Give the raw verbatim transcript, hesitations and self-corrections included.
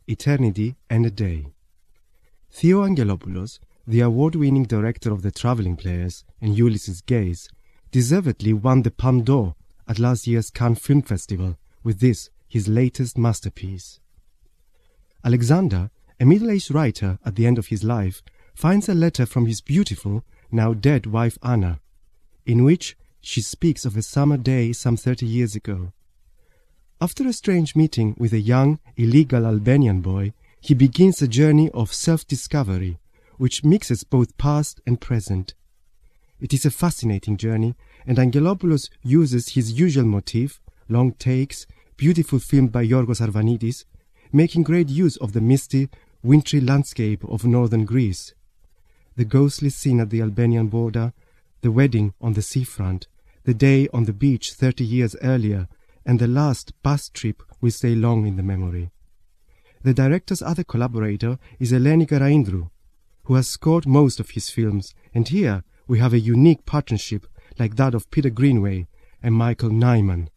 Eternity and a Day. Theo Angelopoulos, the award-winning director of The Travelling Players and Ulysses Gaze, deservedly won the Palme d'Or at last year's Cannes Film Festival with this, his latest masterpiece. Alexander, a middle-aged writer at the end of his life, finds a letter from his beautiful, now dead wife Anna, in which she speaks of a summer day some thirty years ago. After a strange meeting with a young, illegal Albanian boy, he begins a journey of self-discovery, which mixes both past and present. It is a fascinating journey, and Angelopoulos uses his usual motif, long takes, beautiful film by Yorgos Arvanidis, making great use of the misty, wintry landscape of northern Greece. The ghostly scene at the Albanian border, the wedding on the seafront, the day on the beach thirty years earlier, and the last bus trip will stay long in the memory. The director's other collaborator is Eleni Karaindrou, who has scored most of his films, and here we have a unique partnership like that of Peter Greenaway and Michael Nyman.